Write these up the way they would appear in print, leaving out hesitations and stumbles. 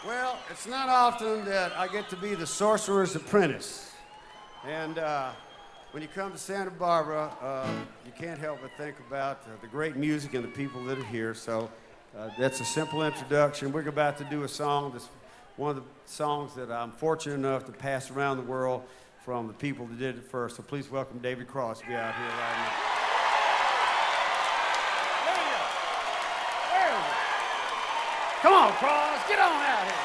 Well, it's not often that I get to be the sorcerer's apprentice. And when you come to Santa Barbara, you can't help but think about the great music and the people that are here. So that's a simple introduction. We're about to do a song that's one of the songs that I'm fortunate enough to pass around the world from the people that did it first. So please welcome David Crosby out here right now. There you go. Come on, Cross, get on out here.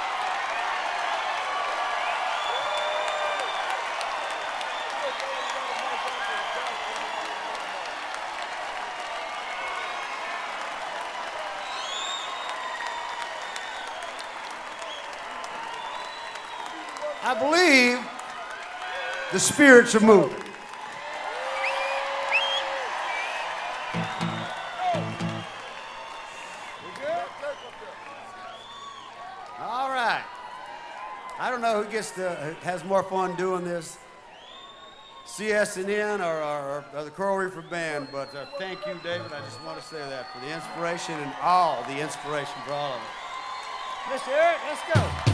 I believe the spirits are moving. All right. I don't know who has more fun doing this, CSNN or the Coral Reefer Band, but thank you, David. I just want to say that for the inspiration and all the inspiration for all of us. Mr. Eric, let's go.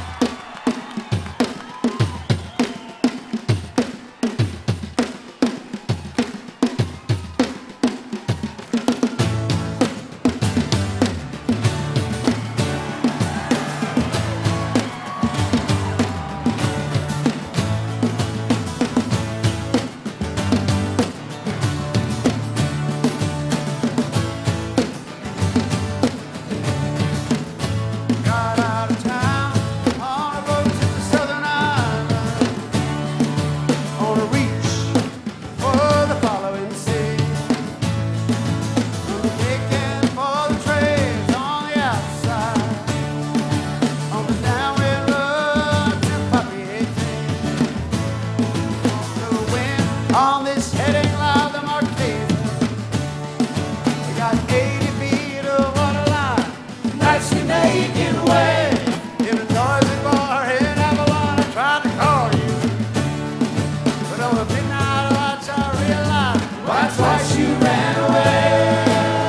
On this heading line, the Marquesa, we got 80 feet of water line. That's the making way. In a noisy bar in Avalon, I tried to call you, but on the midnight watch I realized why twice you ran away.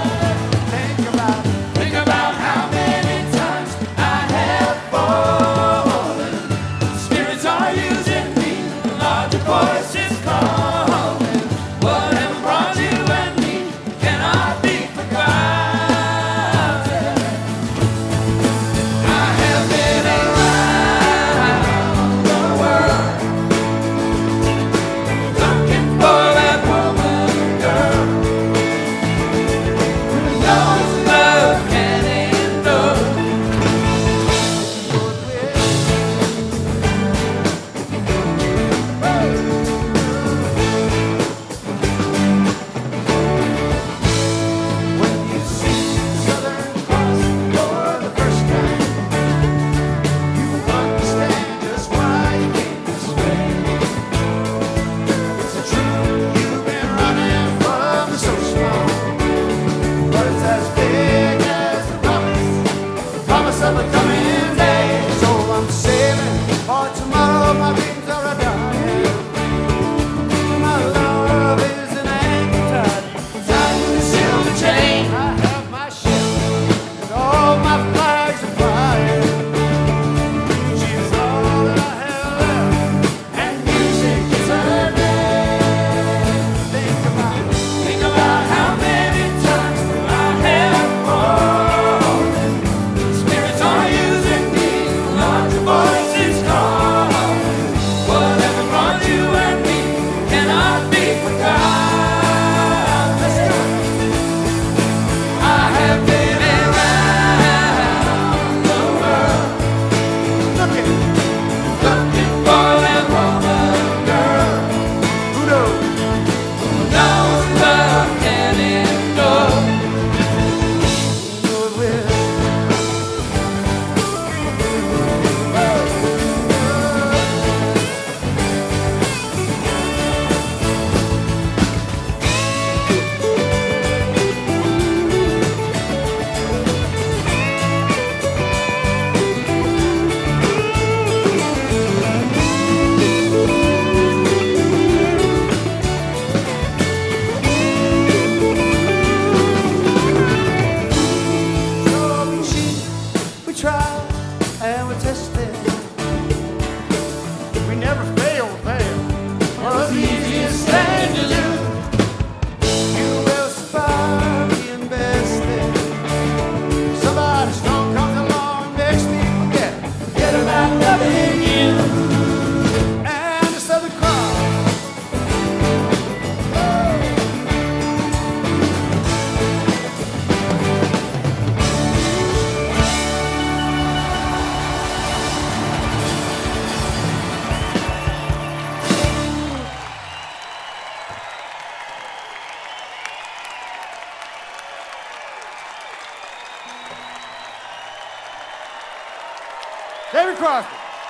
Think about how many times I have fallen. Spirits are using me, larger voices call. Spirits are and we're tested. We never fail, was the easiest thing to do. You will survive the invested. Somebody strong comes along, makes me forget about loving you. And the Southern Cross. David Crosby.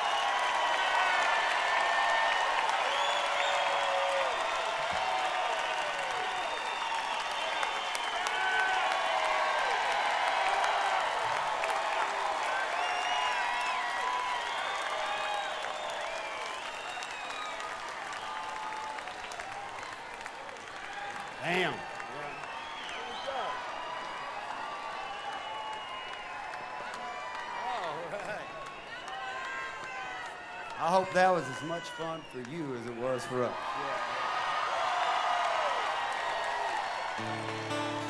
Damn. I hope that was as much fun for you as it was for us. Yeah.